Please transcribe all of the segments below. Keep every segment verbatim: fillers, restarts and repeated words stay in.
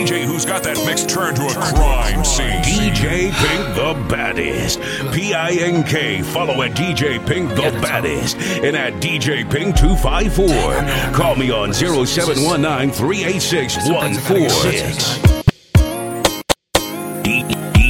D J who's got that mix turned to a crime scene. D J Pink the Baddest. P I N K. Follow at D J Pink the Baddest. And at D J Pink two five four. Call me on zero seven one nine, three eight six, one four six. D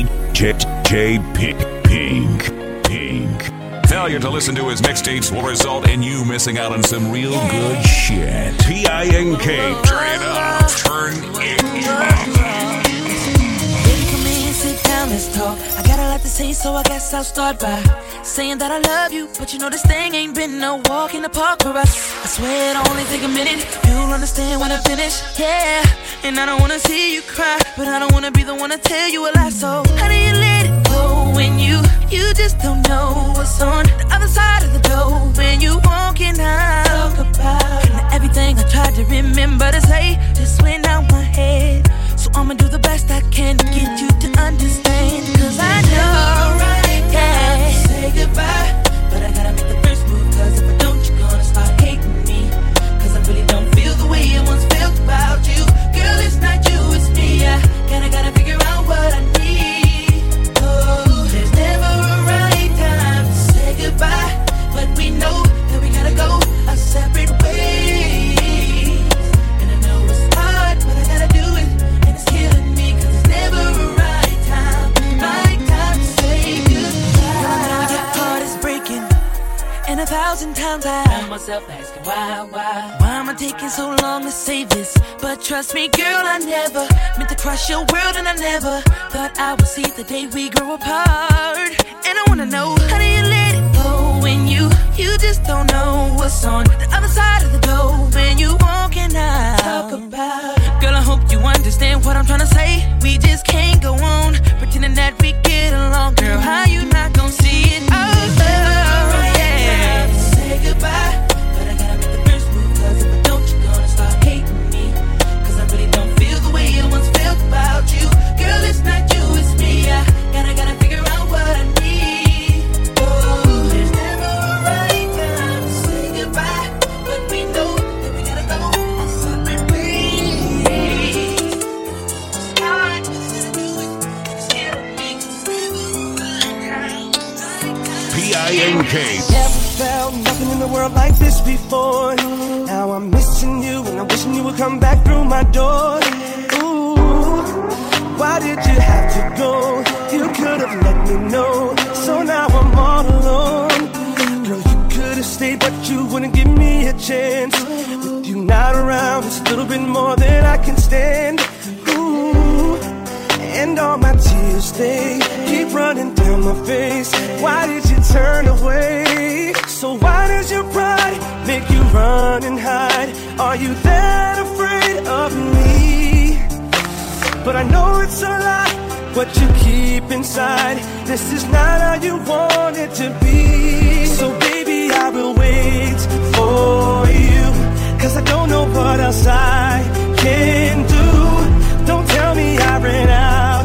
J Pink. Pink. Pink. Failure to listen to his mixtapes will result in you missing out on some real good shit. P I N K. Turn it up. Turn it up. Baby, come in, sit down, let's talk. I got a lot to say, so I guess I'll start by saying that I love you, but you know this thing ain't been no walk in the park for us. I swear it'll only take a minute. You'll understand when I finish, yeah. And I don't wanna see you cry, but I don't wanna be the one to tell you a lie. So how do you let it go when you you just don't know what's on the other side of the door when you walking out? Talk about and everything I tried to remember to say just went out my head. So I'ma do the best I can to get you to understand. Cause I know, right, yeah, say goodbye, but I gotta make the first move. Cause if I don't, you're gonna start hating me. Cause I really don't feel the way I once felt about you. Girl, it's not you, it's me. I gotta, gotta figure out what I need. Oh, there's never a right time to say goodbye, but we know that we gotta go our separate ways. And I know it's hard, but I gotta do it. And it's killing me, cause it's never a right time. Right time to say goodbye. Now my heart is breaking, and a thousand times I find myself asking why, why Why am I taking so long to say this? But trust me, girl, I never meant to crush your world, and I never thought I would see the day we grow apart. And I wanna know, how do you let it go when you you just don't know what's on the other side of the door when you walking out? Talk about, girl, I hope you understand what I'm trying to say. We just can't go on pretending that we get along. Girl, how you not gonna see it? Oh, oh, yeah. Say goodbye, but I gotta make the first move. Cause if I don't, you're gonna start hating me. Cause I really don't feel the way I once felt about you. Girl, it's not you, it's me. I gotta, gotta figure out what I need. Oh, there's never a right time to say goodbye, but we know that we gotta go our separate ways. It's hard, but I gotta do it. It's killing me. P I N K. Never felt nothing in the world like this before. Now I'm missing you and I'm wishing you would come back through my door. Ooh, why did you have to go? You could have let me know. So now I'm all alone. Girl, you could have stayed, but you wouldn't give me a chance. With you not around, it's a little bit more than I can stand. Ooh, and all my tears, they keep running down my face. Why did you turn away? So why does your pride make you run and hide? Are you that afraid of me? But I know it's a lie, what you keep inside. This is not how you want it to be. So baby, I will wait for you. Cause I don't know what else I can do. Don't tell me I ran out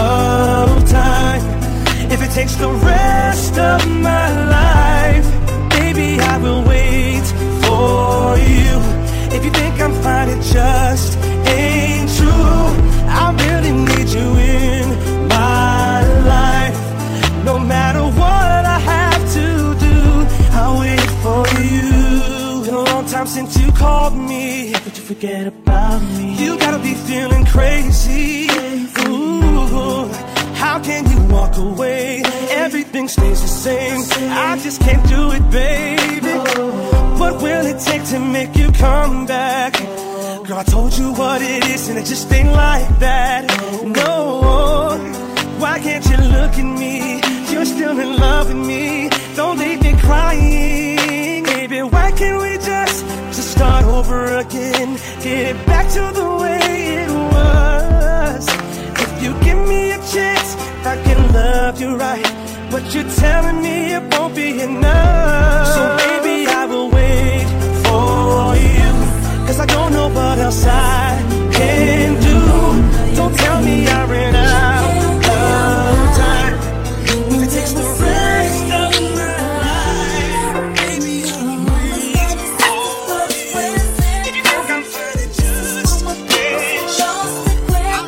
of time. If it takes the rest of my life, baby, I will wait for you. If you think I'm fine, it just ain't true. I really need you in my life. No matter what I have to do, I'll wait for you. Been a long time since you called me, but you forget about me. You gotta be feeling crazy. Ooh, how can you walk away? Everything stays the same. I just can't do it, baby. What will it take to make you come back? Girl, I told you what it is, and it just ain't like that. No, why can't you look at me? You're still in love with me. Don't leave me crying, baby. Why can't we just just start over again? Get it back to the way it was. If you give me a chance, I can love you right. But you're telling me it won't be enough. So baby, I will wait for you. Cause I don't know what else I can do. Don't tell me I ran out of time. If it takes the rest of my life, baby, I'll wait for you. If you think I'm fine, it just ain't true.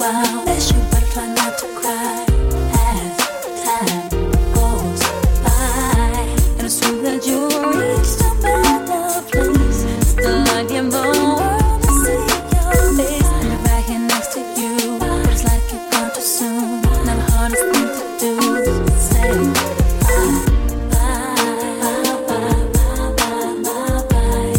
while. Bless you, but try not to cry as time goes by. And assume that you reached a better place. Still I give the world to see your face. And I'm right here next to you, but it's like you're gone too soon. Now the hardest thing to do is say bye, bye, bye, bye, bye, bye, bye.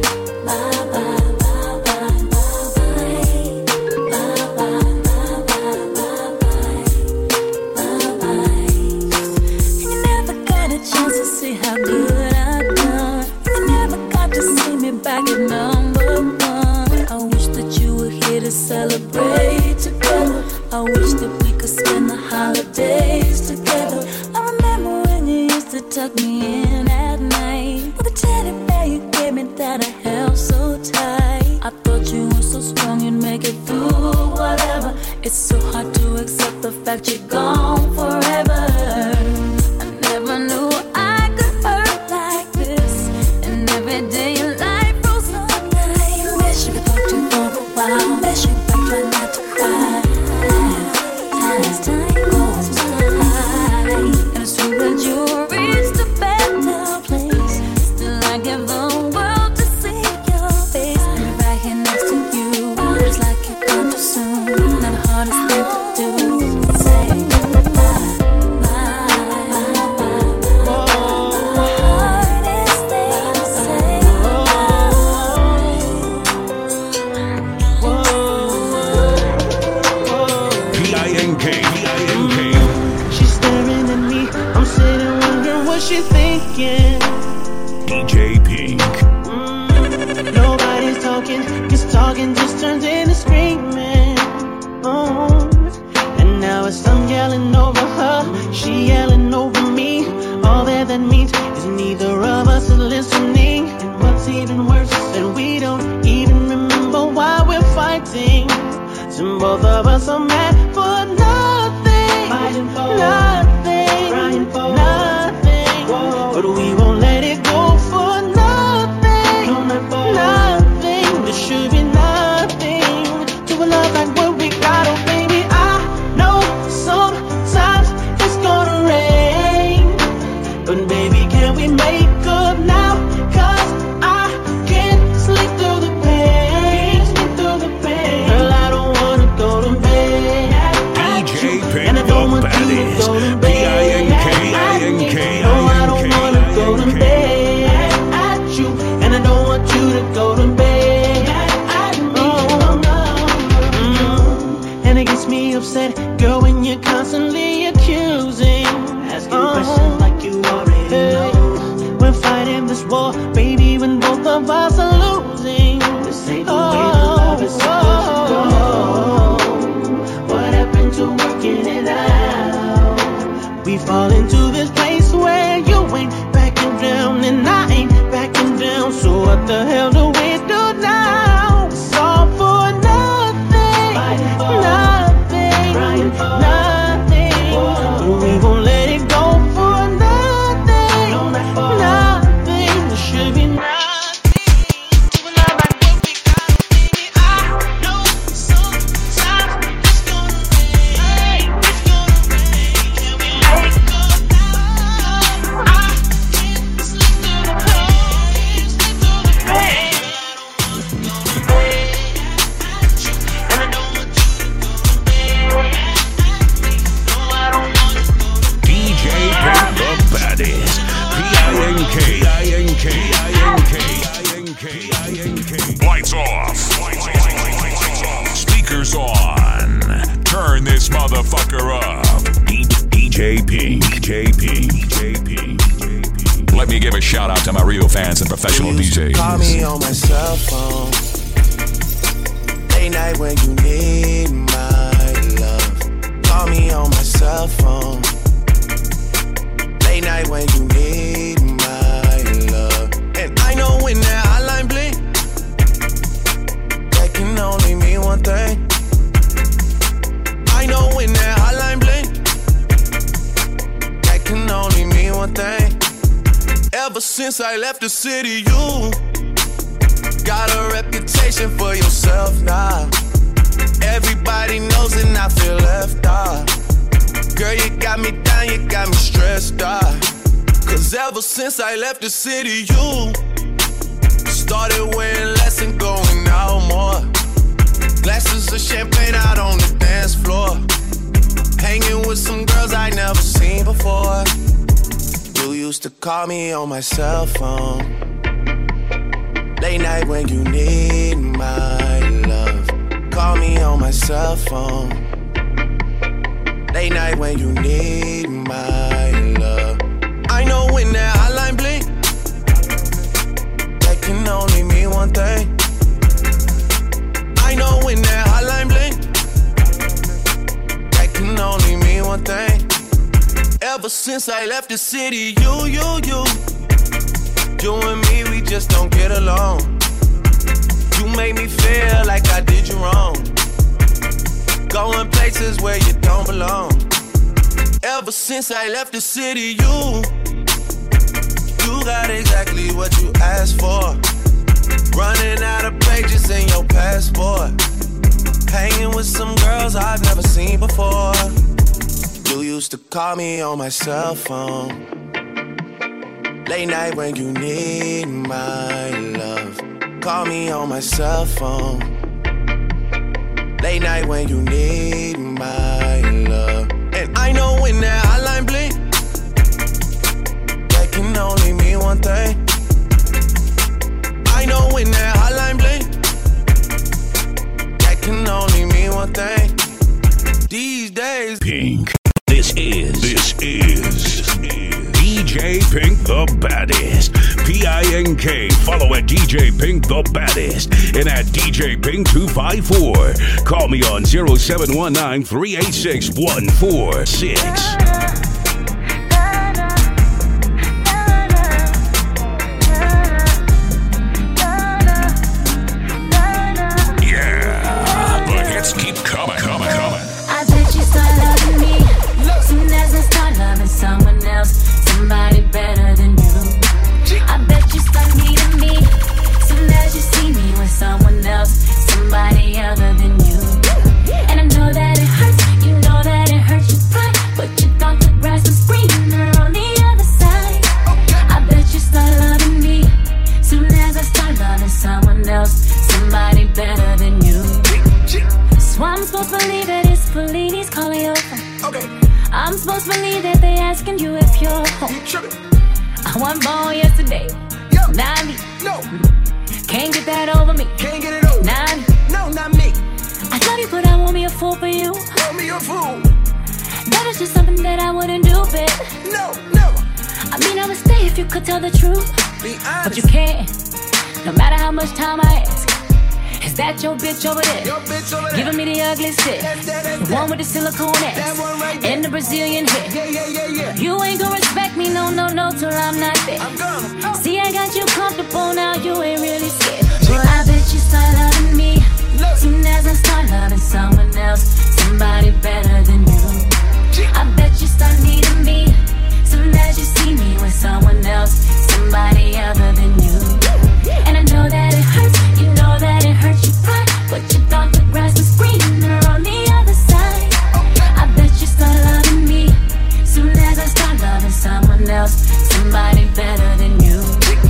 See how good I've done. You never got to see me back at number one. I wish that you were here to celebrate together. I wish that we could spend the holidays together. I remember when you used to tuck me in at night with a teddy bear you gave me that I held so tight. I thought you were so strong you'd make it through whatever. It's so hard to accept the fact you're gone forever. I never knew bless you, but try not to cry as time goes by. And it's true that you reached a better place. Still I give the world to see your face. And I'm right here next to you, but it's like you're gone too soon. Now the hardest thing to do is say bye, bye, bye, bye. The hardest thing to say. She's staring at me, I'm sitting wondering what she's thinking. D J Pink. Mm, nobody's talking, cause talking just turns into screaming. Oh, and now it's I'm yelling over her, she yelling over me. All that that means is neither of us is listening. And what's even worse is that we don't even remember why we're fighting. So both of us are mad for nothing, fighting for nothing, crying for nothing. Whoa. But we won't let it go for nothing, no, not for nothing. There should be nothing to a love like what we got. Oh baby, I know sometimes it's gonna rain, but baby, can we make up now? Cause I can't sleep through the pain, sleep through the pain. Girl, I don't wanna go to bed at D J you, Pink and I don't want the you to baddest. go to P I N bed K, I N at K, me. No, I don't wanna go to bed at you, and I don't want you to go to bed at me. Oh, mm. And it gets me upset, girl, when you're constantly accusing, asking oh. questions like you already know. We're fighting this war, baby, when both of us are losing. This ain't the way the love is supposed to go. What happened to working it out? We fall into this place where you ain't backing down and I ain't backing down. So what the hell do we do now? It's all for nothing, fighting for nothing, crying for nothing. Whoa. We won't let it go for nothing, no, not for nothing. There should be nothing. Lights off. Speakers on. Turn this motherfucker up. D J Pink, D J Pink, D J Pink. Let me give a shout out to my real fans and professional D Js. Call me on my cell phone. Late night when you need my love. Call me on my cell phone. Late night when you need my love. And I know when that hotline blink, that can only mean one thing. I know when that hotline blink, that can only mean one thing. Ever since I left the city, you got a reputation for yourself now. Everybody knows and gotta start. Cause ever since I left the city, you started wearing less and going out more. Glasses of champagne out on the dance floor. Hanging with some girls I never seen before. You used to call me on my cell phone. Late night when you need my love. Call me on my cell phone. Late night when you need my love. I know when that hotline blink, that can only mean one thing. I know when that hotline blink, that can only mean one thing. Ever since I left the city, you, you, you You and me, we just don't get along. You made me feel like I did you wrong. Going places where you don't belong. Ever since I left the city, you You got exactly what you asked for. Running out of pages in your passport. Hanging with some girls I've never seen before. You used to call me on my cell phone. Late night when you need my love. Call me on my cell phone. Late night when you need my love. And I know when that hotline blink, that can only mean one thing. I know when that hotline blink, that can only mean one thing. These days, Pink. This is, this is, this is D J Pink the Baddest. P I N K. Follow at D J Pink the Baddest and at D J Pink two five four. Call me on zero seven one nine, three eight six, one four six. Yeah, the hits keep coming, coming, coming. I bet you start loving me soon as I start loving someone else, somebody better than you. I bet you start needing me soon as you see me with someone else, somebody other than you. And I know that it hurts, you know that it hurts you cry, but you thought the grass was greener on the other side. I bet you start loving me soon as I start loving someone else, somebody better than you. So I'm supposed to believe that it's Fellini's calling your phone. okay, I'm supposed to believe that they asking you if you're home. trippin'. I wasn't born yesterday, Yo, not me. no, Can't get that over me, can't get it over. not me. No, not me. I love you, but I won't be a fool for you. Call me a fool. That is just something that I wouldn't do, babe. No, never. I mean, I would stay if you could tell the truth, Be but you honest. can't. No matter how much time I ask. Is that your bitch over there? Your bitch over there. Giving me the ugly shit. That's that, that's The that. one with the silicone That ass one right there. and the Brazilian hair. Yeah, yeah, yeah, yeah. You ain't gonna respect me, no, no, no, till I'm not there. I'm gonna. See, I got you comfortable now, you ain't really scared. But I bet you start loving me soon as I start loving someone else, somebody better than you. I bet you start needing me soon as you see me with someone else, somebody other than you. And I know that it hurts, you know that it hurts you cry, but you thought the grass was greener on the other side. I bet you start loving me soon as I start loving someone else, somebody better than you.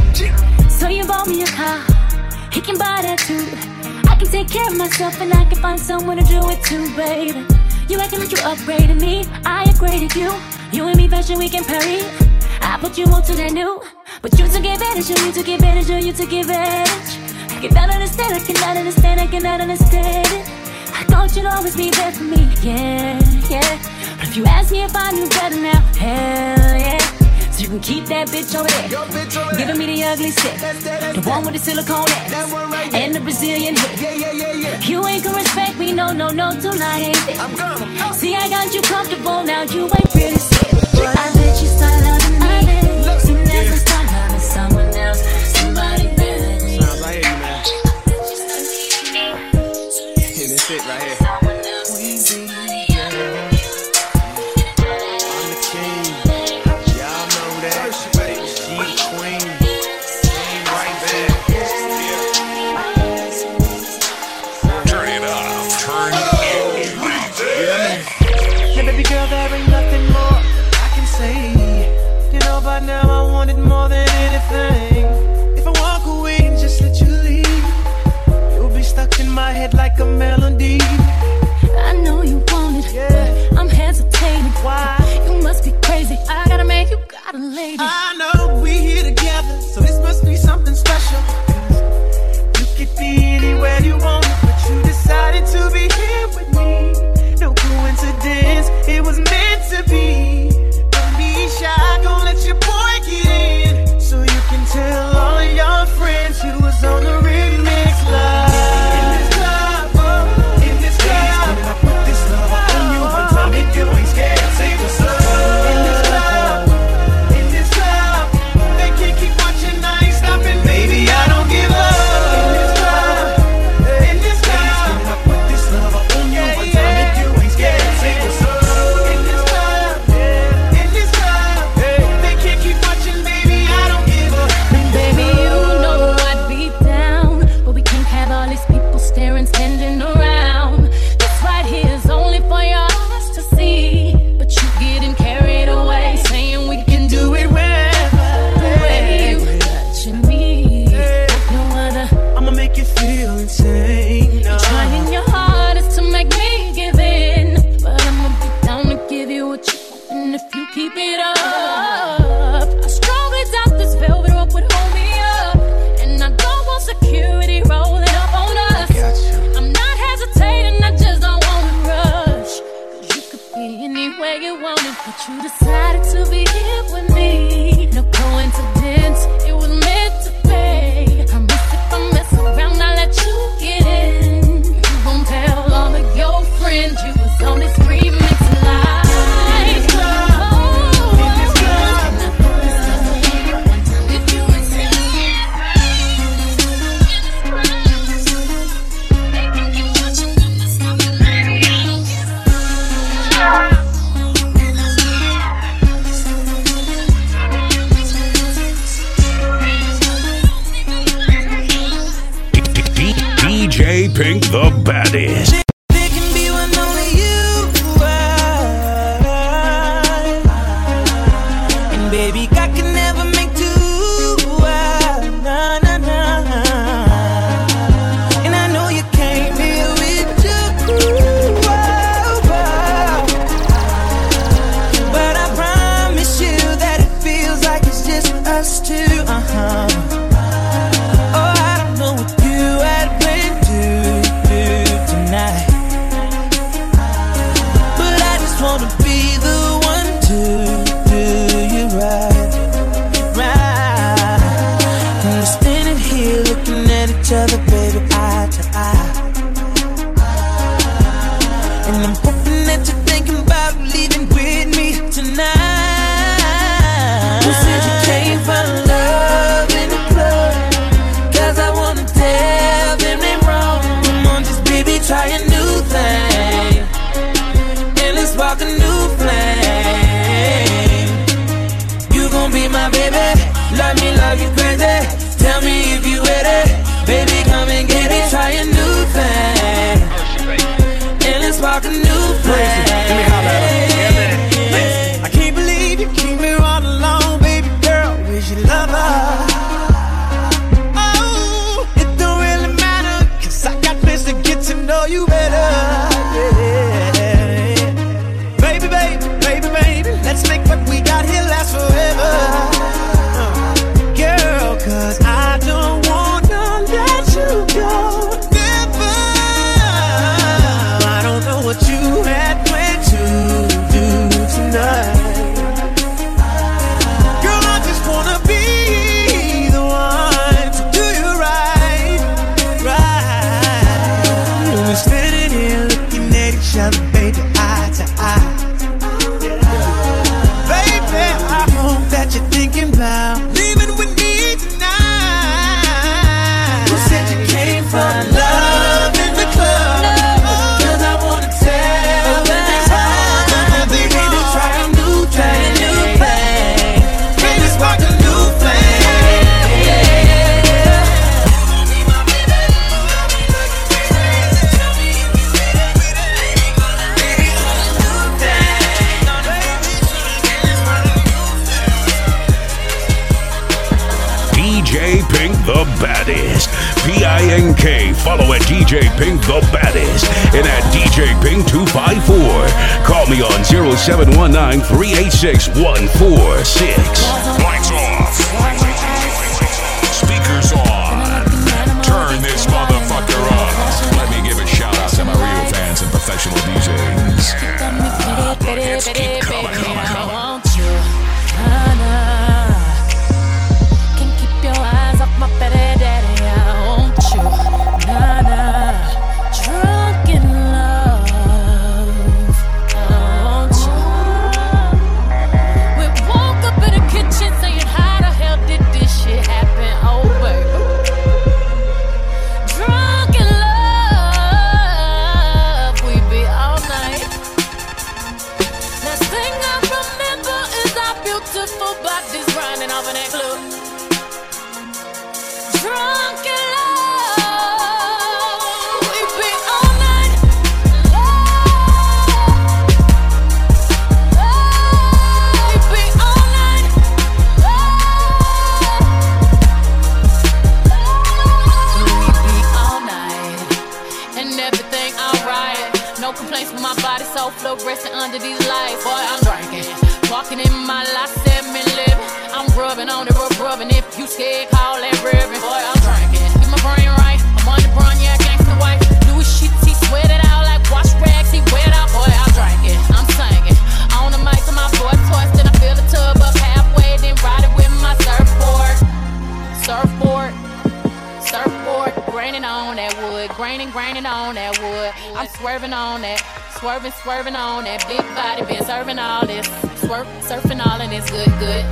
So you bought me a car, he can buy that too. I can take care of myself and I can find someone to do it too, baby. You acting like you upgraded me, I upgraded you. You and me fashion week in Paris, I put you on to that new. But you took advantage, you took advantage, you took advantage. I cannot understand, I cannot understand, I cannot understand it. I thought you'd always be there for me, yeah, yeah. But if you ask me if I knew better now, hell yeah. So you can keep that bitch over there, Your bitch over there. giving me the ugly shit. That's that, that's The that. one with the silicone That ass one right there. and the Brazilian hair. Yeah, yeah, yeah, yeah. You ain't gonna respect me, no, no, no, till I ain't there. I'm gonna. See, I got you comfortable now, you ain't really scared. But I bet you start loving me soon as I start loving someone else, somebody better than you. Sounds like you, man. I bet you start needing me Yeah, this it right here. someone else, somebody other than you. I'm the king. Y'all know that. She the queen. Queen right back. Turn it up, turn it up. Now, baby girl, there ain't nothing more I can say. wanted more than anything. If I walk away and just let you leave, you'll be stuck in my head like a melody. I know you want it, yeah, but I'm hesitating. Why? You must be crazy. I got a man, you got a lady. I know we here together, so this must be something special. You could be anywhere you want, but you decided to be here with me. No coincidence, it was meant to be. Don't be shy, don't let your boy get in, so you can tell all of your friends who was on the remix live. In this club, oh, in this club, I put this love on you, one time if you ain't scared, say what's up. In this club, in this club, they can't keep watching, I ain't stopping, baby, I don't give up. In this club, in this club, I put this love on you, one time if you ain't scared, say what's up. In this club, in this club, they can't keep watching, baby, I don't give up. Baby, you know I'd be down, but we can't have all these people staring, standing around. This right here is only for your eyes to see, but you getting carried away, saying we can do it wherever. The way you touching me, like no other. I'ma make you feel insane. You're trying your hardest to make me give in, but I'ma be down to give you what you want, and if you keep it up, I strongly doubt this velvet rope would hold me up, and I don't want security rolling up on us. I'm not hesitating, I just don't want to rush, 'cause you could be anywhere you wanted, but you decided to be here with me. No coincidence, it was meant to be. I miss if I mess around, I'll let you get in. You gon' tell all of your friends you was on this remix live. In this club, in this club, If you ain't seen it, they can keep watching, I'm not stopping, baby, I don't give up. D J Pink the baddest. there can be one only you are. And baby, I can never make two. Nah, nah, nah. And I know you came here with your crew. But I promise you that it feels like it's just us two. Uh-huh. Oh, I don't know what you had planned to do tonight, but I just wanna be the one to do you right, right. And we're standing here looking at each other, baby, eye to eye. And I'm hoping that you're thinking about leaving with me tonight. Who said you came for love in the club? 'Cause I wanna tell them they wrong. Come on, just baby, try a new thing, and let's spark a new flame. You gon' be my baby, love me, love you crazy. Tell me if you ready, baby, come and get it. Try a new thing, and let's spark a new flame. I can't believe you keep me all alone, baby girl. Where's your lover? Oh, it don't really matter, 'cause I got plans to get to know you better. Yeah. Baby, baby, baby, baby, let's make what we got here last forever. Uh, Girl, 'cause I don't wanna let you go. Never. I don't know what you had planned to do tonight. Girl, I just wanna be the one to do you right, right. And we're standing Baddest. P I N K. Follow at D J Pink the Baddest. And at D J Pink two five four. Call me on zero seven one nine, three eight six, one four six. Lights off. Speakers on. Turn this motherfucker up. Let me give a shout out to my real fans and professional D Js. Yeah. Buckets keep coming, coming, coming. Resting under these lights, boy, I'm drinking. Walking in my life, seven living. I'm rubbing on it, rub rubbing. If you scared, call that ribbon. Boy, I'm drinking. Get my brain right. I'm on the run, yeah, gangsta wife. Louis sheets, he sweat it out like wash rags. He wet out, boy, I'm drinking. I'm singing. On the mic to my boy twice, then I fill the tub up halfway, then ride it with my surfboard. Surfboard. Surfboard. Graining on that wood. Graining, graining on that wood. I'm swerving on that. Swerving, swerving on that big body, been serving all this. Swerve, surfing all and it's good, good.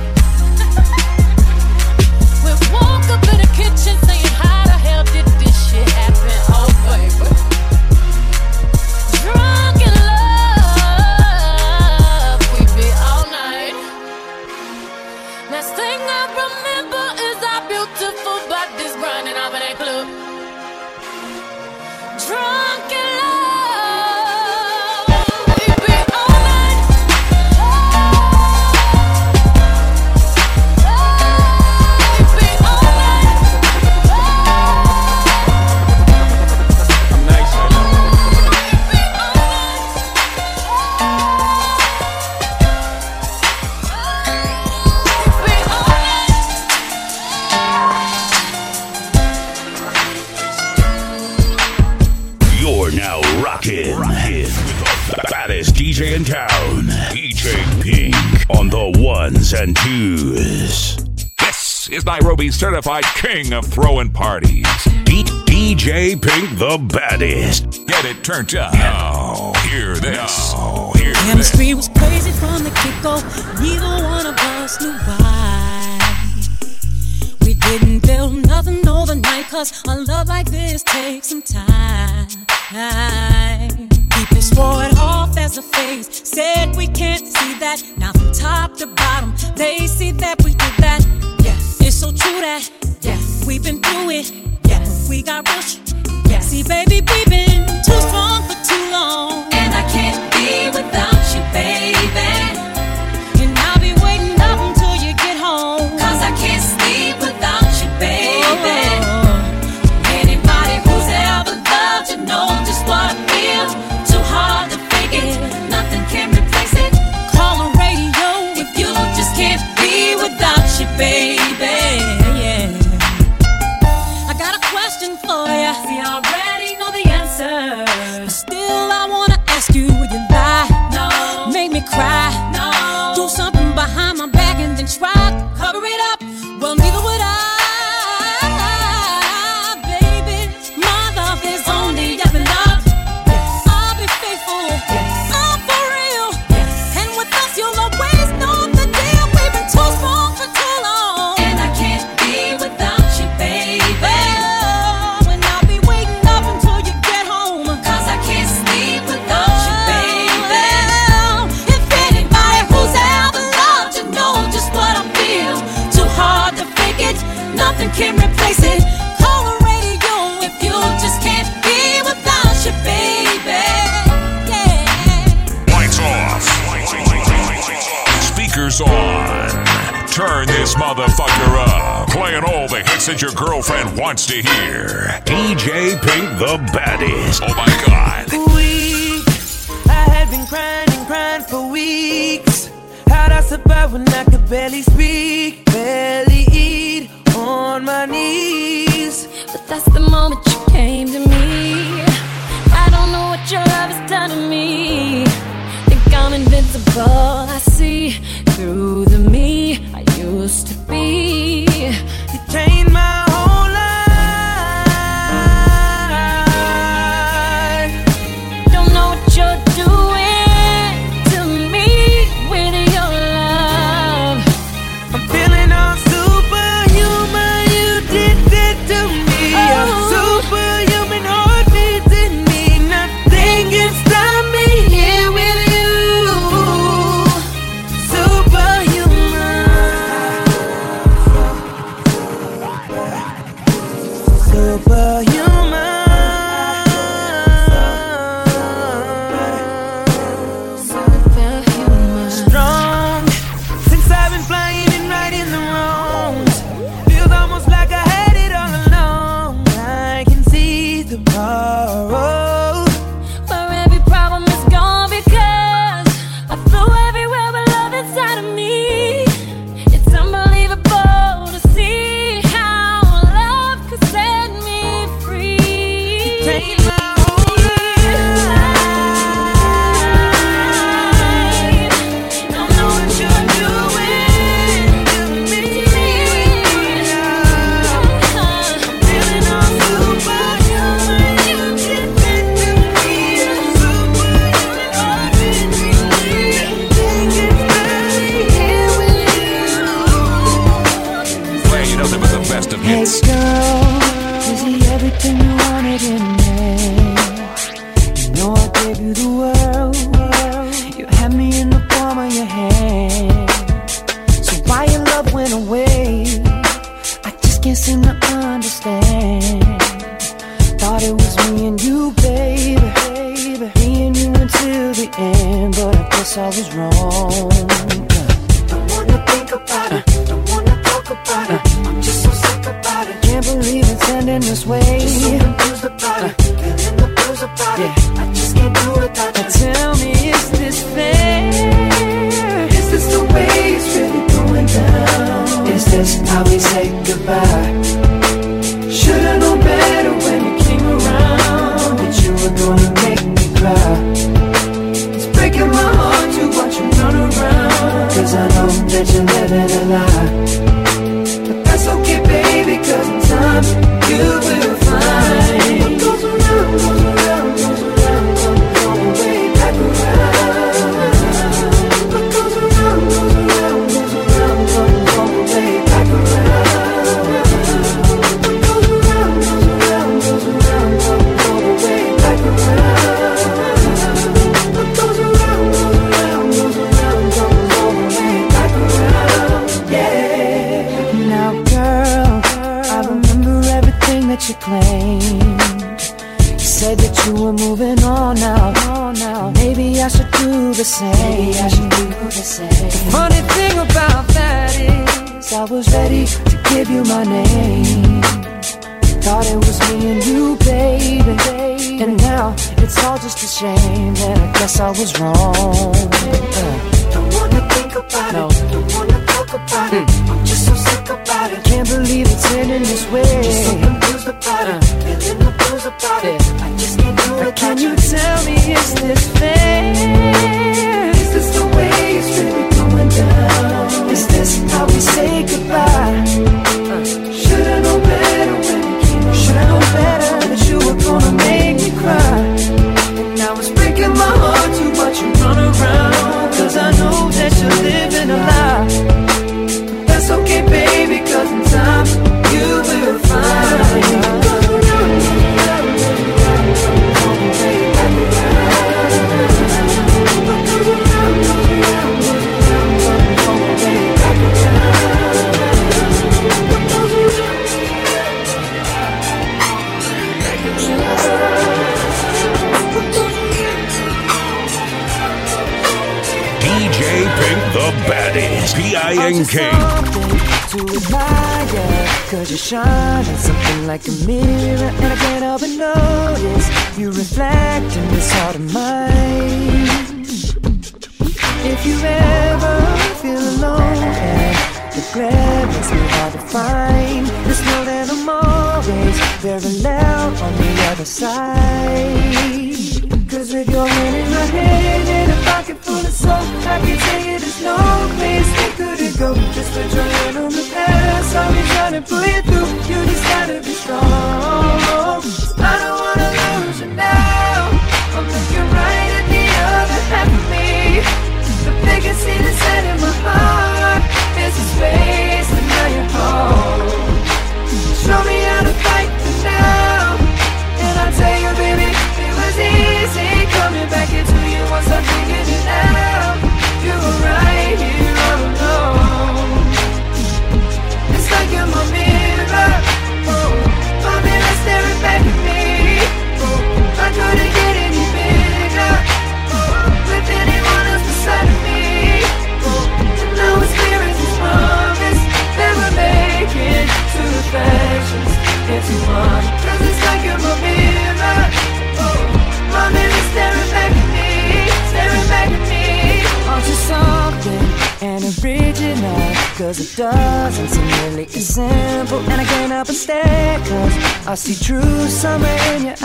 We woke up in the kitchen saying, how the hell did this shit happen? Oh, baby. Drunk in love, we be all night. Last thing I remember is our beautiful bodies grinding off in that club. Drunk in love. Baddest D J in town, D J Pink on the ones and twos. This is Nairobi's certified king of throwing parties. D- DJ Pink the Baddest. Get it turned up. Now, hear this. Now, hear this. Chemistry was crazy from the get-go. Neither one of us knew why. We didn't build nothing overnight, cause a love like this takes some time. People swore it off as a phase, said we can't see that. Now from top to bottom, they see that we did that. Yes, it's so true that yes, we've been through it. Yes, we got rush. Yes, see, baby, we've been too strong for too long, and I can't be without you, baby. And I'll be waiting up until you get home, cause I can't sleep without you, baby. Oh. Anybody who's ever loved you know just what I feel. Too hard to fake it, nothing can replace it. Call the radio if you just can't be without you, baby. Yeah. I got a question for ya. See, I already know the answer, but still I wanna ask you, would you lie? No. Make me cry? No. Do something behind my back and then try to cover it up? Well, neither would I. Baby. Turn this motherfucker up. Playing all the hits that your girlfriend wants to hear. D J Pink the baddest. Oh my God. Weeks, I had been crying and crying for weeks. How'd I survive when I could barely speak, barely eat, on my knees? But that's the moment you came to me. I don't know what your love has done to me. Think I'm invincible. I see through the me I used to be. You changed my whole life. Don't know what you're doing to me with your love. I'm feeling all superhuman. You did that to me. Oh. I'm superhuman, heart beats in me. Nothing can stop me here with you. Superhuman. Superhuman. Strong. Since I've been flying and righting the wrongs. Feels almost like I had it all along. I can see the tomorrow. Where every problem is gone because I flew everywhere with love inside of me. It's unbelievable to see how love could set me free. Change my whole life. Don't know what you're doing to me. I'm feeling all superhuman. You did that to me. I'm superhuman, heart beats in me. Nothing can stop me here with you. Playing you nothing but the best of Hey hits. girl, is he everything you wanted in me? You know I gave you the world. You had me in the palm of your hand. So why your love went away? I just can't seem to understand. Thought it was me and you, baby, me and you until the end, but I guess I was wrong. Don't wanna think about it, don't wanna talk about it. I'm just so sick about it. Can't believe it's ending this way. Just so confused about it, feeling the blues about it. I just can't do without you. Tell me, is this fair? Is this the way it's really going down? Is this how we say goodbye? Should've known better when you came around that you were gonna make me cry. It's breaking my heart to watch you run around, 'cause I know that you're living a lie. But that's okay, baby, 'cause in time you will find what goes around, goes around, goes around, comes all the way back around. What goes around, goes around, goes around, comes all the way back around. What goes around, goes around, goes around, comes all the way back around. What goes around, goes around, goes around, comes all the way back around. Yeah. Now, girl, I remember everything that you claimed. You said that you were moving on now. Maybe I should do the same. Maybe I should do the same. The funny thing about that is I was ready to give you my name. Thought it was me and you, baby. And now it's all just a shame that I guess I was wrong. Uh. Don't wanna think about no. it. Don't wanna talk about mm. it. I'm just so sick about it. Can't believe it's ending this way. Just so confused about uh. it. Feeling the blues about yeah. it. I just can't do it. Can you tell me, is this fair? Is this the way it's really going down? Is this how we say goodbye? Uh. Should've known better when you came around. Should've known better that you were gonna make me cry. And now it's breaking my heart to watch you run around, 'cause I know that you're living a lie. But that's okay, baby, 'cause in time you will find. What goes around, goes around, goes around, all the way back around. Pink the baddest. P I N K. To admire, cause you shine on something like a mirror, and I can't help but notice you reflect in this heart of mine. If you ever feel alone and the glare makes me hard to find, just know that I'm always very loud on the other side. Cause with your hand in my hand and a pocket full of soap, I can tell you there's no place we couldn't go. Just put your hand on the past, I'll be trying to pull you through. You just gotta be strong. I don't wanna lose you now. I'm looking right at the other half of me. The vacancy that's set in my heart is a space, and now you're home. Show me how to fight for now, and I'll tell you, baby, it was easy coming back into you once I figured it out. You were right here all alone. It's like you're my mirror, oh, my mirror staring back at me. Oh, I couldn't get any bigger, oh, with anyone else beside of me. Oh, and now it's clear as this promise that we're making two reflections into one. Cause it's like you're my mirror, oh, my mirror staring back at me, staring back at me. Aren't you something and original? Cause it doesn't seem really as simple, and I can't help but stare, cause I see true summer in your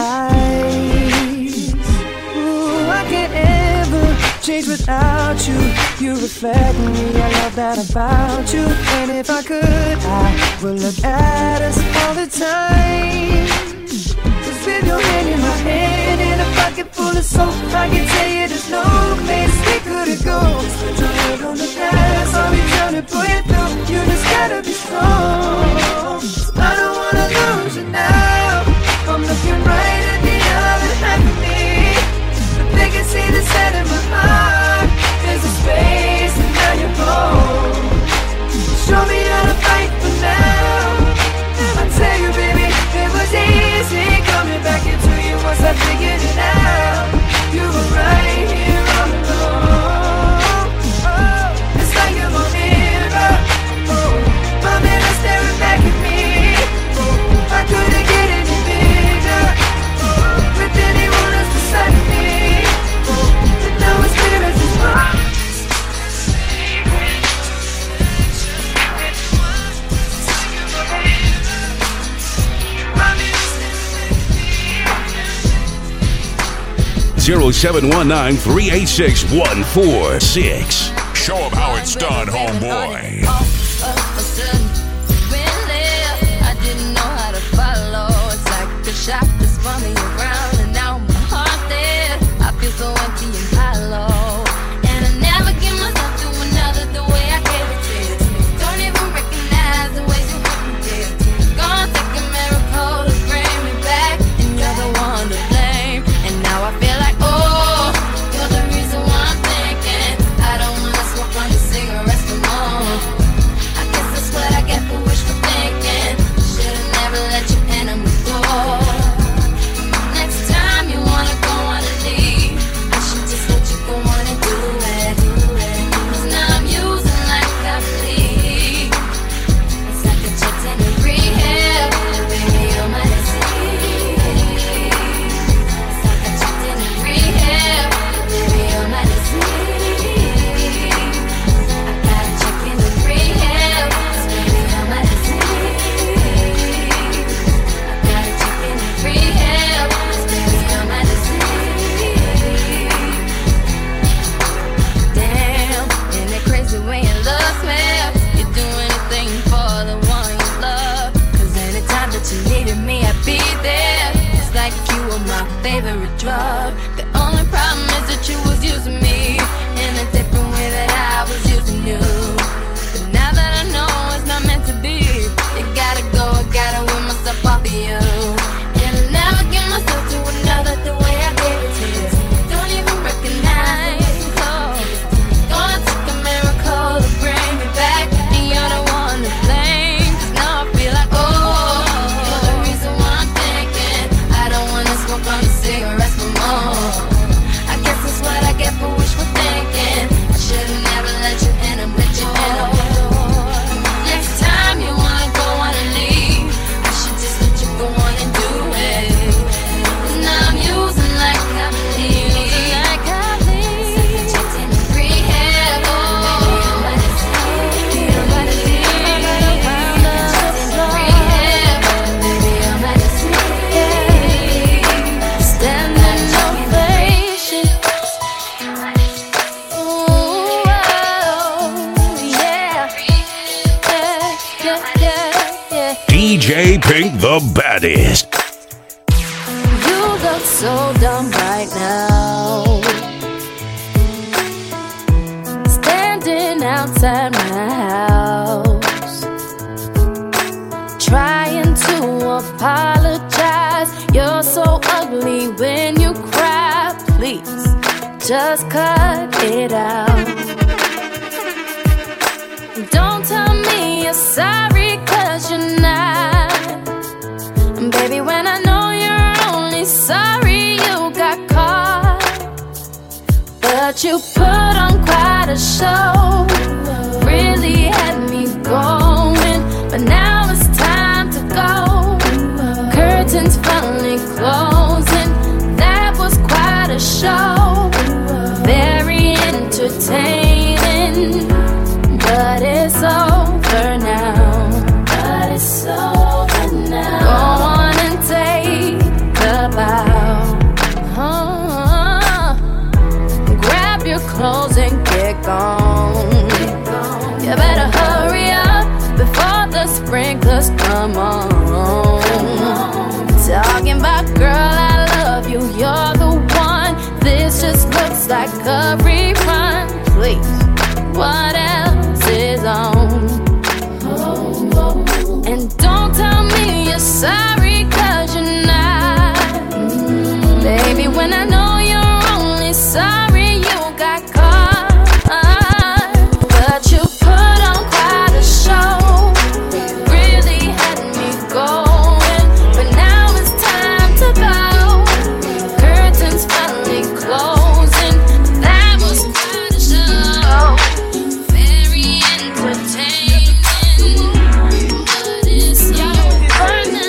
eyes. Ooh, I can't ever change without you. You reflect me, I love that about you. And if I could, I would look at us all the time. Cause with your hand in my hand and a pocket full of soap, I can tell you there's no place we couldn't go. Just put your hand on the past, I'll be trying to pull you through. You just gotta be strong. I don't wanna lose you now. I'm looking right at the other half of me. The vacancy that's set in my heart is a space, and now you're home. Show me how to fight for now. I tell you, baby, it was easy coming back into you once I figured it out. You were right here all along. Oh, it's like you're my mirror, oh, my mirror staring back at me. Oh, I couldn't get any bigger, oh, with anyone else beside me. Oh, and now it's clear as this rock. zero seven one nine, three eight six, one four six. Show 'em how it's done, homeboy. All of a sudden, when left, I didn't know how to follow. It's like the shop just spun me around, and now my heart's dead. I feel so empty and hollow, and I never give myself to another the way I gave it to you. Don't even recognize the ways you hurt me, dear. Gonna take a miracle to bring me back, and you're the one to blame. And now I feel like, oh, you're the reason why I'm thinking I don't wanna smoke on the cigarettes no more. I guess that's what I get for wishful thinking. Should've never let you enter my door. Next time you wanna go on a leave, I should just let you go on and do it. Cause now I'm using like I bleed. It's like a check's in a rehab, and baby, you're my disease. It's like a check's in a rehab, and baby, you're my disease. I gotta check in the rehab, 'cause baby, you're my disease. I gotta check in the rehab, 'cause baby, you're my disease. Damn, isn't it crazy when your love smells? You do anything for the one you love. 'Cause anytime that you needed me, I'd be there. It's like you were my favorite drug. The only problem is that you was using me in a different way that I was using you. But now that I know it's not meant to be, you gotta go, I gotta win myself off of you. And I'll never give myself to another the way I gave it to you. Don't even recognize, oh, gonna take a miracle to bring me back, and you're the one to blame. 'Cause now I feel like, oh, you're the reason why I'm thinking I don't wanna smoke on the cigarettes no more. I guess that's what I get for J Pink the baddest. You look so dumb right now, standing outside my house, trying to apologize. You're so ugly when you cry. Please, just cut it out. Don't tell me you're sorry, cause you're not. Baby, when I know you're only sorry you got caught. But you put on quite a show, really had me going. But now it's time to go. Curtains finally closing. That was quite a show, very entertaining. But it's over now. But it's over now. Go on and take a bow. Uh, grab your clothes and get gone. You better hurry up before the sprinklers come on. Talking about, girl, I love you. You're the one. This just looks like a rerun. Please, what else is on? And don't tell me you're sorry, cause you're not. Baby, when I know you're only sorry you got caught. But you put on quite a show, really had me going. But now it's time to go. Curtains finally closing. That was quite a show, very entertaining. But it's over now.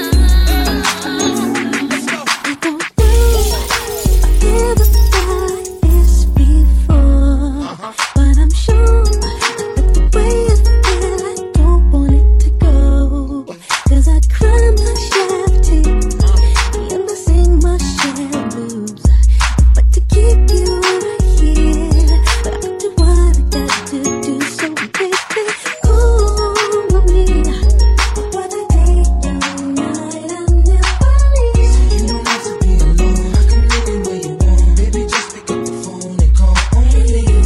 Never thought this before, but I'm sure that the way I feel, I don't want it to go. Cause I cry my share of tears, and I sing my share of blues. But to keep you right here, I'll do what I got to do. So baby, call me. Whether day or night, I never leave. You don't have to be alone. I can live it where you want. Baby, just pick up the phone and call on me. You and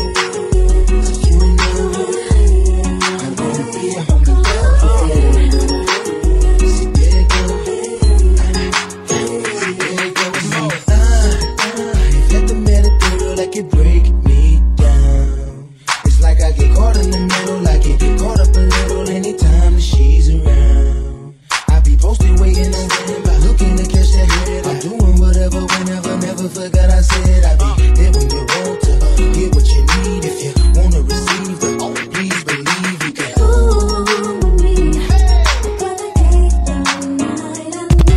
I, I'm gonna be a home to love for you. See, there it goes. See, there it goes. Ah, ah, if let the metadata like it break me down. It's like I get caught in the middle, like it get caught up a little anytime that she's around. I be posted waiting on them, by looking to catch that head. I'm doing whatever, whenever, never forgot I said I be there when you want to get what you need. If you wanna receive the, oh, please believe you can. Call me. Whether day or night, I never leave.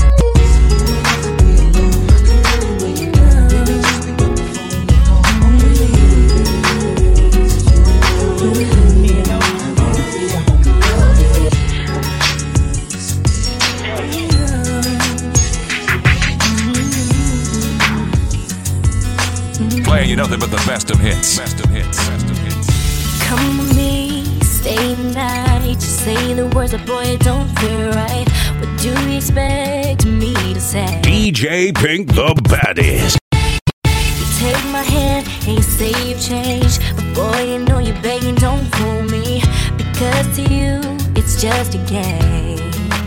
Playing you nothing but the best of hits. Best of hits. Best of hits. Come with me, stay the night. Just say the words, but boy, it don't feel right. What do you expect me to say? D J Pink the baddest. You take my hand and you say you've changed, but boy, you know you're begging, don't fool me. Because to you, it's just a game.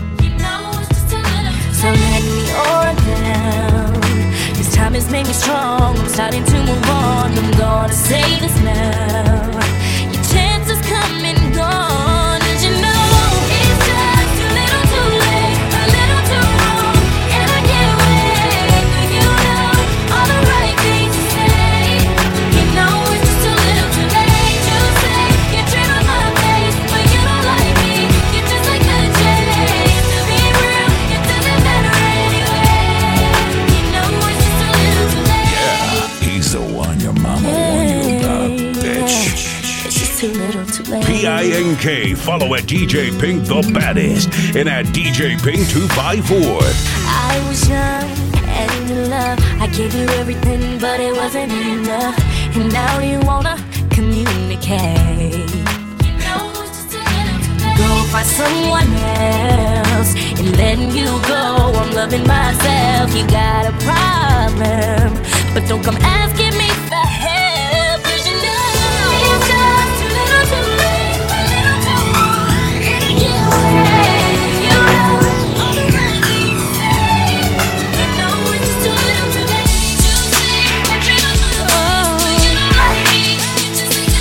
So let me on down. This time has made me strong. I'm starting to move on. I'm gonna say this now. Your chance has come and gone. Did you know it's just a little too late, a little too wrong, and I can't wait for you to know all the right things to say. You know it's just a little too late to say you dream of my face, but you don't like me. You're just like the chase. To be real, it doesn't matter anyway. You know it's just a little too late. Yeah, he's the one your mama warned you about, bitch. It's just too little, too late. P I N K. Follow at D J Pink the baddest and at D J Pink two five four. I was young and in love. I gave you everything, but it wasn't enough. And now you wanna communicate. You know it's just a little too late. Go find someone else and letting you go. I'm loving myself. You got a problem, but don't come asking me for help, 'cause you know it's just too little too late, a little too hard to get away. You know all the right things to say. You know it's just too little too late to say what you know. Oh, you know like me, just like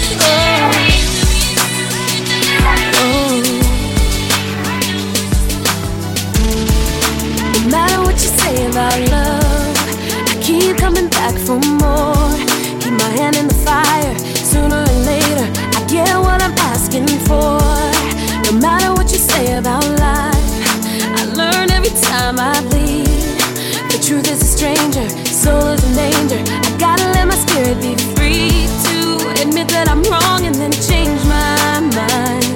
no matter what you say about love, I keep coming back for more. Keep my hand in the fire. Sooner or later, I get what I'm asking for. No matter what you say about life, I learn every time I bleed. The truth is a stranger, soul is in danger. I gotta let my spirit be free to admit that I'm wrong and then change my mind.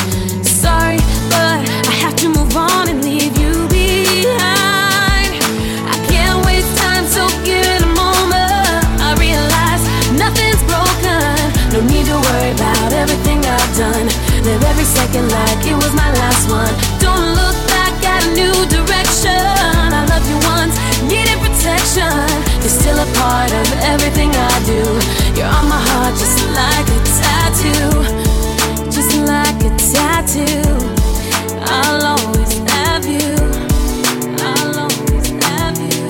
Sorry, but I have to move on and leave you behind. I can't waste time, so give it a moment. I realize nothing's broken. No need to worry about everything I've done. Live every second like it was my last one. Don't look back at a new direction. I loved you once, needed protection. You're still a part of everything I do. You're on my heart just like a tattoo. Just like a tattoo. I'll always have you. I'll always have you.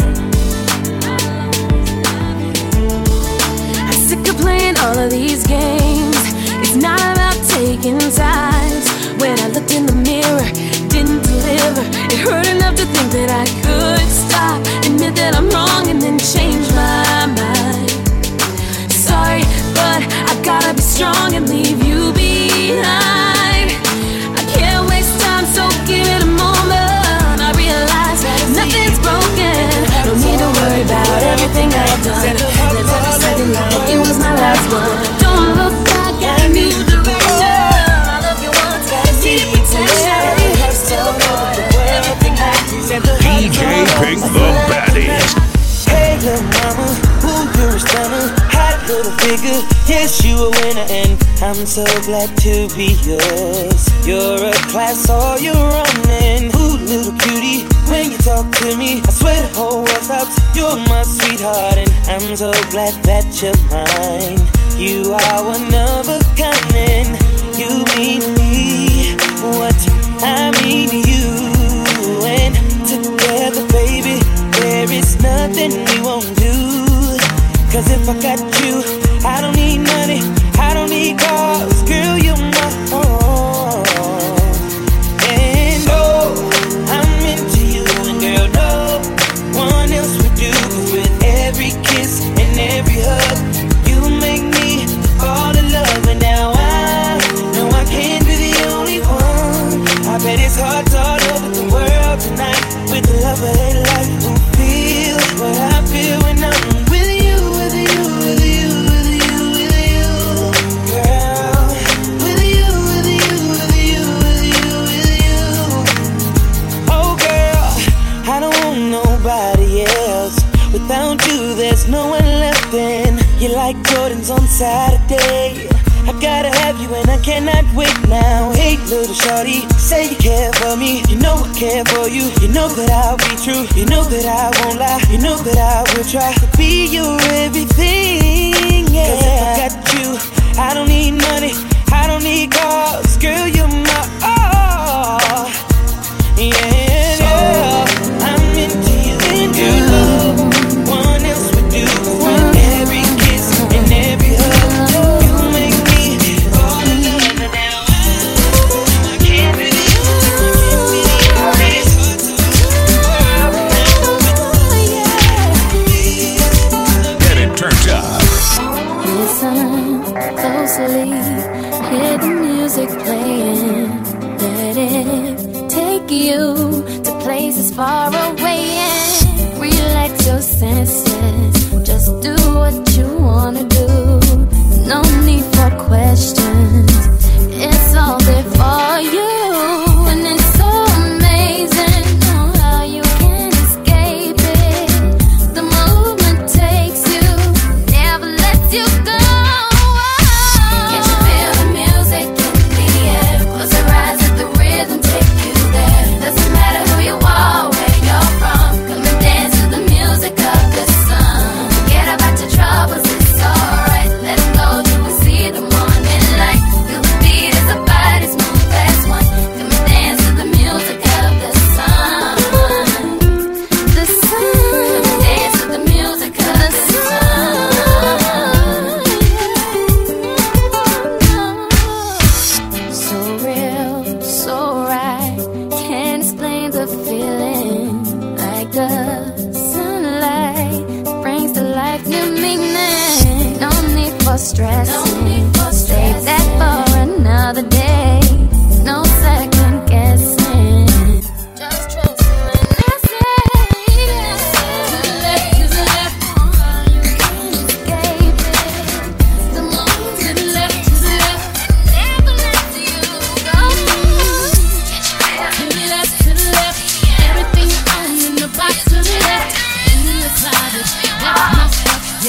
I'll always have you. I'm sick of playing all of these games. It's not about taking sides. When I looked in the mirror, didn't deliver. It hurt enough to think that I could stop, admit that I'm wrong, and then change my mind. Sorry, but I gotta be strong and leave you behind. I can't waste time, so give it a moment. I realize nothing's broken. No need to worry about everything I've done. Live every second like it was my last one. Don't look back at a new direction. I love you once, need protection. Still a part of everything I do. D J Pink the baddest. Hey little mama, ooh you're a stunner. Hot little figure, yes you a winner. And I'm so glad to be yours. You're a class all you're running. Ooh little cutie, when you talk to me I swear the whole world stops. You're my sweetheart and I'm so glad that you're mine. You are one of a kind and you mean me what I mean to you. And together baby, there is nothing we won't do. 'Cause if I got you, I don't need money, I don't need cars. Girl, you're my all. And oh, I'm into you. And girl, no one else would do. 'Cause with every kiss and every hug, you make me fall in love. And now I know I can't be the only one. I bet it's hearts all over the world tonight. With the love of their life, who feel what I feel when I'm with you, with you, with you, with you, with you, girl. With you, with you, with you, with you, with you. Oh girl, I don't want nobody else. Without you, there's no one left. And you're like Jordans on Saturday. I gotta have you and I cannot wait now. Hey little shorty, say you care for me. You know I care for you. You know that I'll be true. You know that I won't lie. You know that I will try to be your everything, yeah. 'Cause if I got you, I don't need money, I don't need cars. Girl, you're my all. Yeah, yeah. I'm into you and your love. One else would do. With every kiss and every hug, you make me fall in love. And now I can't really, I can't Get it turned up. Listen closely, hear the music playing. Let it take you to places far away and relax your senses. Just do what you wanna do. No need for questions. It's all there for you. And it's so amazing how you can't escape it. The movement takes you, never lets you go. Can't you feel the music in the air? Close your eyes, let the rhythm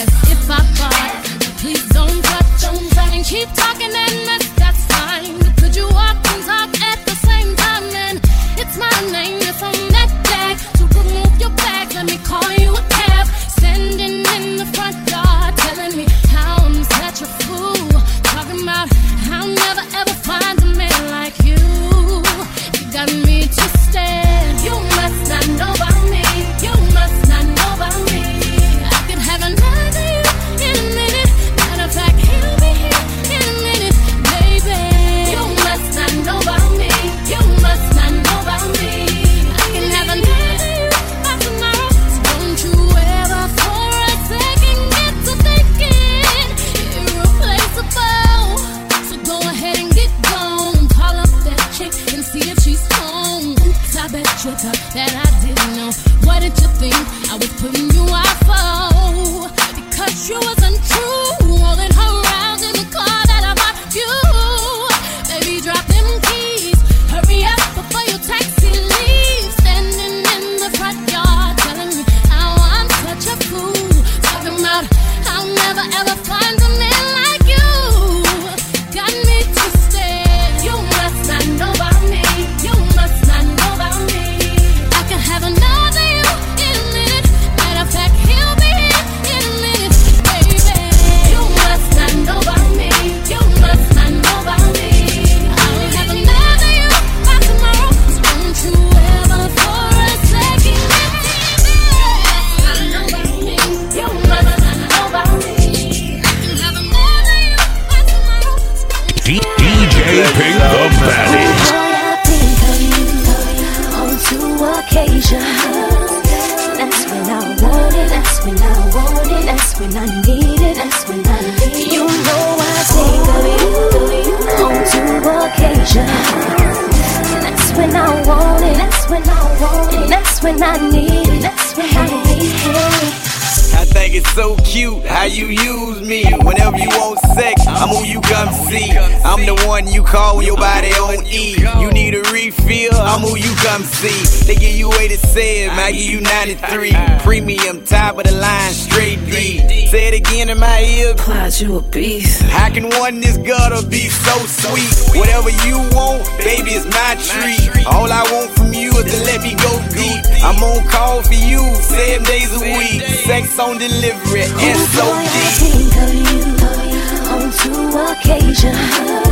yes, if I fall, please don't touch, don't touch. And keep talking and that's, that's fine. But could you walk and talk at the same time? And it's my name, it's on that tag. So remove your bag, let me call you a cab. Standing in the front yard, telling me how I'm such a fool. Talking about I'll never ever find a man like you. You got me twisted. You must not know about me. You must not know about me. I could have another you in a minute. Matter of fact, he'll be here in a minute, baby. You must not know about me. You must not know about me. I can have another you by tomorrow. So don't you ever for a second get to thinking irreplaceable. So go ahead and get gone. Call up that chick and see if she's home. Oops, I bet you thought that I didn't know. What did you think I was putting you out for? Because you wasn't true. Rolling her around in the car that I bought you. Baby, drop them keys. Hurry up before your taxi leaves. Standing in the front yard telling me how I'm such a fool. Talking about I'll never ever find a man like you. Got me twisted. You must not know about me. You must not know about me. I can have another you in a minute. Matter of fact, he'll be here in a minute, baby. You must not know about me. You must not know about me. I'll have another you by tomorrow. So don't you ever for a second get me. You must not know about me. I can have another you by tomorrow. So don't D- DJ Pink the baddest. I think of you on two occasions. That's when I want it, that's when I want it, that's when I need it, that's when I need it. You know I think of you on two occasions. That's when I want it, that's when I want it, that's when I need it, that's when I need it. I think it's so cute how you use me. Whenever you want sex, I'm who you come see. I'm the one you call when your body on E. You need a refill, I'm who you come see. They give you eighty-seven, I give you ninety-three. Premium, top of the line, straight D. Say it again in my ear. Clyde, you a beast. How can one this gutter be so sweet? Whatever you want, baby, it's my treat. All I want from you is to let me go deep. I'm on call for you seven days a week. Sex on delivery and so Boy, I deep. think of you on two occasions.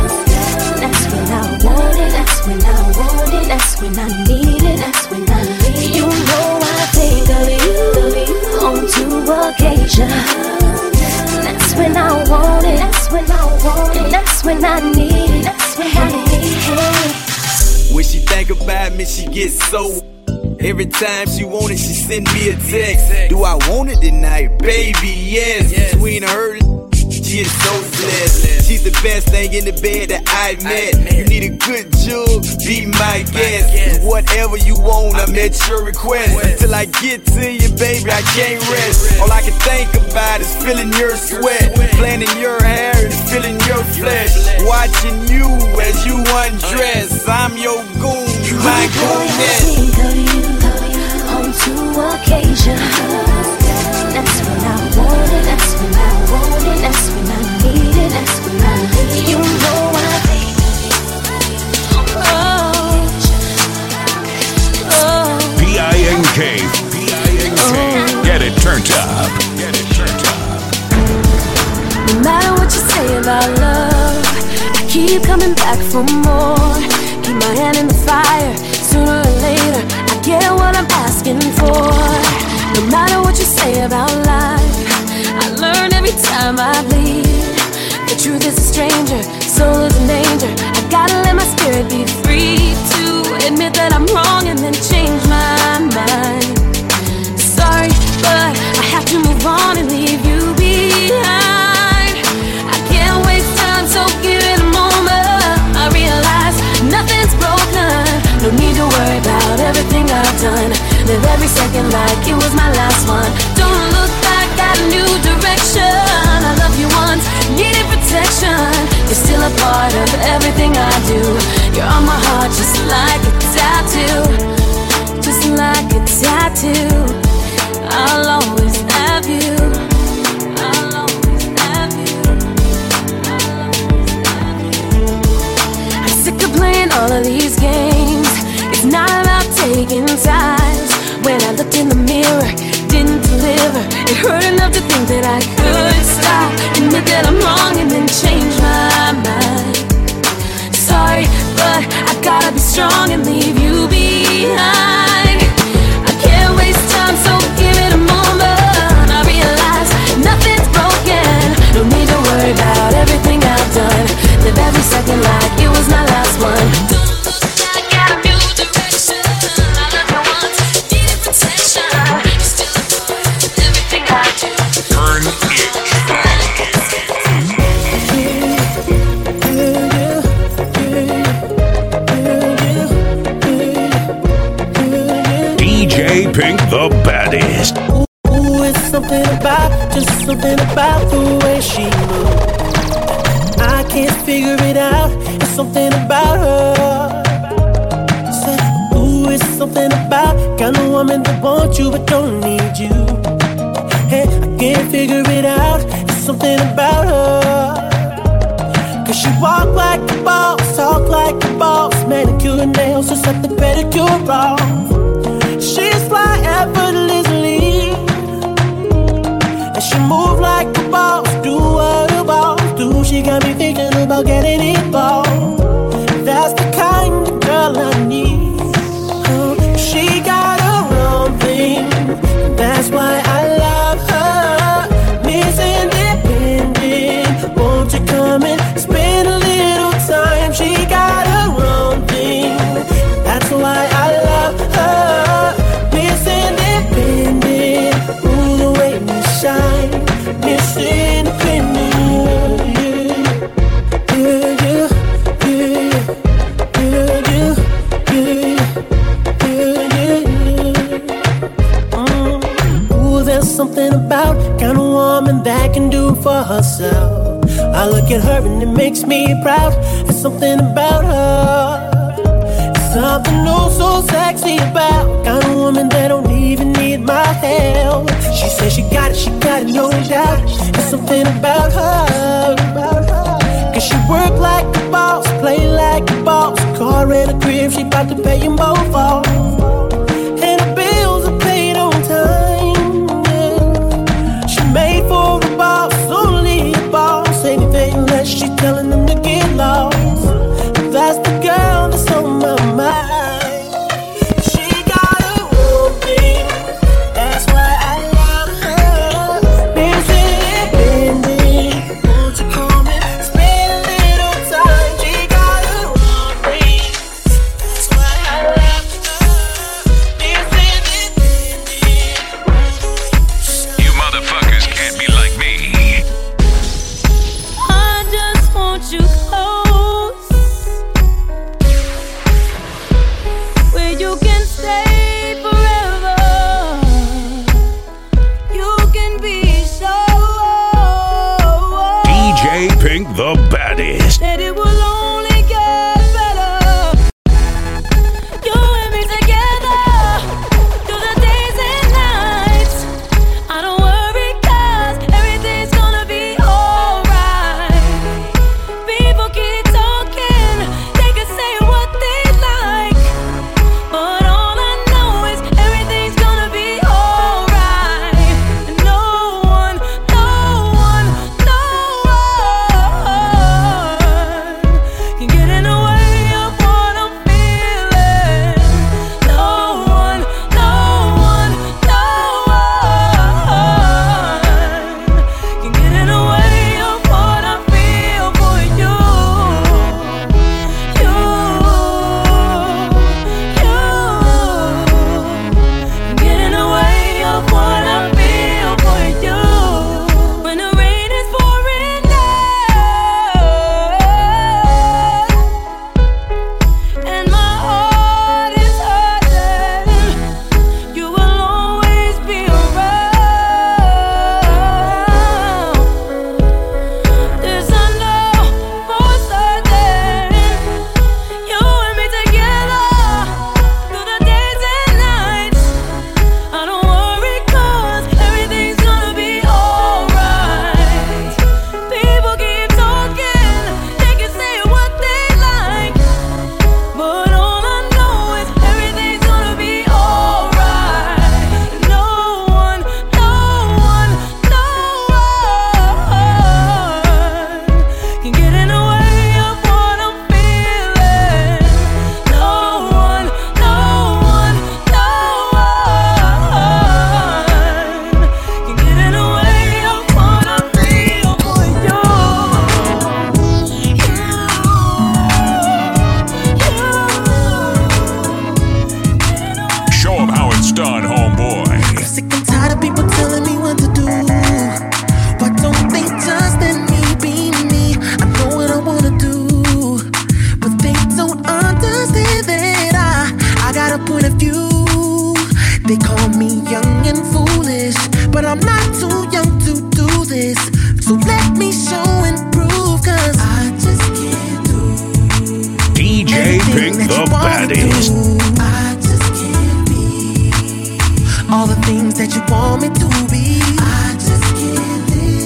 That's when I want it, that's when I want it, that's when I need it, that's when I need it. You know I think of you on two occasions. That's when I want it, that's when I want it, that's when I need it, that's when I need it. When she think about me, she gets so. Every time she want it, she send me a text. Do I want it tonight? Baby, yes. Between her, she is so blessed. She's the best thing in the bed that I met. You need a good jug, be my guest. Whatever you want, I'm at your request. Till I get to you, baby, I can't rest. All I can think about is feeling your sweat, playing in your hair and feeling your flesh. Watching you as you undress. I'm your goon, you my gooness. Think of you on two occasions. That's when I want it, that's when I want it, that's when I need it, that's when I need it. You know I think oh, oh. P I N K. P I N K. Get it turned up. Get it turned up. No matter what you say about love, I keep coming back for more. Keep my hand in the fire. Sooner or later, I get what I'm asking for. No matter what you say about life, I learn every time I bleed. The truth is a stranger, soul is an angel. I gotta let my spirit be free to admit that I'm wrong and then change my mind. Sorry, but I have to move on and leave you behind. I can't waste time, so give it a moment. I realize nothing's broken. No need to worry about everything I've done. Live every second like it was my last one. Don't look back, got a new direction. I love you once, needed protection. You're still a part of everything I do. You're on my heart just like a tattoo. Just like a tattoo. I'll always have you. that I'm wrong and then change my mind. Sorry, but I gotta be strong and leave you behind. I can't waste time, so give it a moment. I realize nothing's broken. No need to worry about everything I've done. Live every second like it was my last one. I got a new direction. I love you once, needed protection. You're still a boy, everything I do. Turn it. D J Pink the baddest. Ooh, it's something about, just something about the way she moves. I can't figure it out. It's something about her. Said, ooh, it's something about kind of woman that wants you but don't need you. Hey, I can't figure it out. It's something about her. Cause she walk like a boss, talk like a boss, manicure and nails, just like the pedicure off. She's fly effortlessly, and she move like a boss, do what a boss do. She got me thinking about getting involved. That's the kind of girl I need. Oh, she got her own thing, that's why I love her. Miss Independent, won't you come and spend a little time? She got her own thing, that's why I love her. Miss Independent, ooh, the way you shine. Miss Independent, yeah, yeah, yeah, yeah, yeah, yeah, yeah, yeah. Mm. Ooh, there's something about kind of woman that can do for herself. I look at her and it makes me proud. There's something about her. Something oh so sexy about kind of woman that don't even need my help. She says she got it, she got it, no doubt. There's something about her, about her. Cause she work like a boss, play like a boss. Car and a crib, she bout to pay them both off. And her bills are paid on time, yeah. She made for a boss, only a boss. Anything less, she telling them to get lost. That's the girl that's on my mind. She got her own thing, that's why I love her. Miss Independent, won't you come and spend a little time? She got her own thing, that's why I love her. Miss Independent. You motherfuckers can't be like me. I just want you close, where you can stay forever. You can be sure D J Pink the baddest. that it will only get better. You and me together through the days and nights. I don't worry 'cause everything's gonna be alright. People keep talking, they can say what they like, but all I know is everything's gonna be alright. And no one, no one, no one baddest. I just can't be all the things that you want me to be. I just can't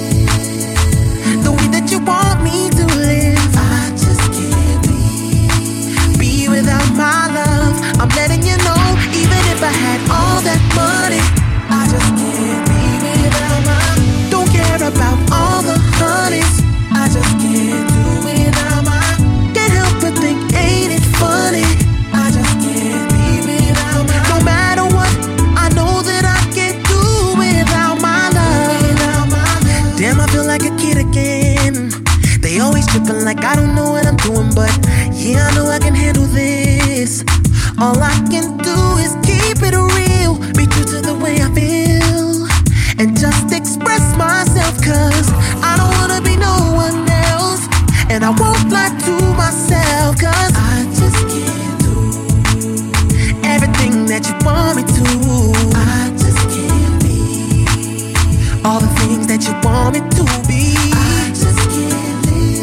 live the way that you want me to live. I just can't be be without my love. I'm letting you know, even if I had all that money, I just can't be without my. Don't care about all the honeys. I just can't do without my. Can't help but think, ain't it funny? I just can't be without my. No matter what, I know that I can't do without my love. Without my love. Damn, I feel like a kid again. They always tripping like I don't know what I'm doing, but yeah, I know I can handle this. All I can do is keep it real, be true to the way I feel, and just express myself, cause I don't wanna be no one else, and I won't lie to myself, cause I just can't do everything that you want me to. I just can't be all the things that you want me to be. I just can't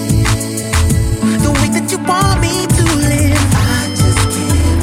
live the way that you want me to live. I just can't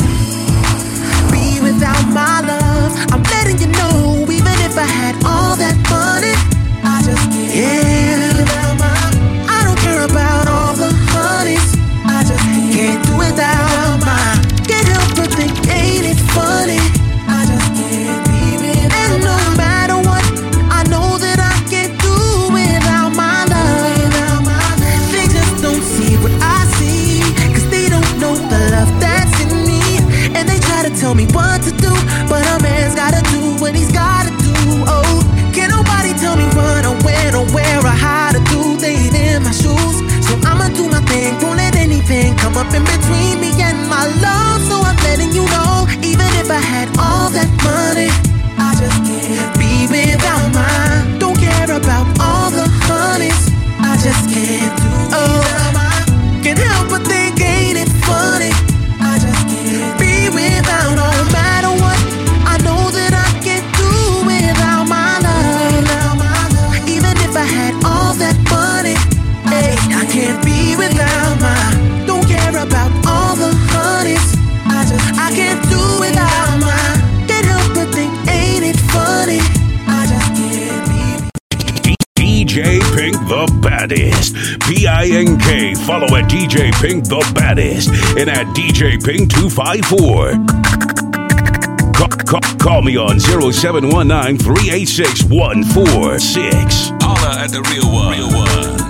be without my love. I'm letting you know, even if I had all that money, I just can't. Yeah, without my. I don't care about all the honeys. I just can't do without my. Can't help but think, ain't it funny? I just can't be without. And no matter what, I know that I can't do without my love. Without my love. They just don't see what I see, cause they don't know the love that's in me, and they try to tell me what to do, but a man's gotta do what he's gotta do. Oh, can't nobody tell me what or when or where or how to do. They ain't in my shoes, so I'ma do my thing. Won't let anything come up in between me and my love. So I'm letting you know, even if I had all that money, I just can't be without mine. Don't care about all the honeys. I just can't do without mine. Can't help but think, ain't it funny? I just can't be without. No matter what, I know that I can't do without my love. Without my love. Even if I had all that money, hey, I can't be without my. Don't care about all the honeys. I just I can't do without my. Can't help but think, ain't it funny? I just can't be. D J Pink the Baddest. P I N K. Follow at D J Pink the Baddest and at D J Pink two five four. Call, call, call me on zero seven one nine, three eight six, one four six. Holla at the real one. Real one.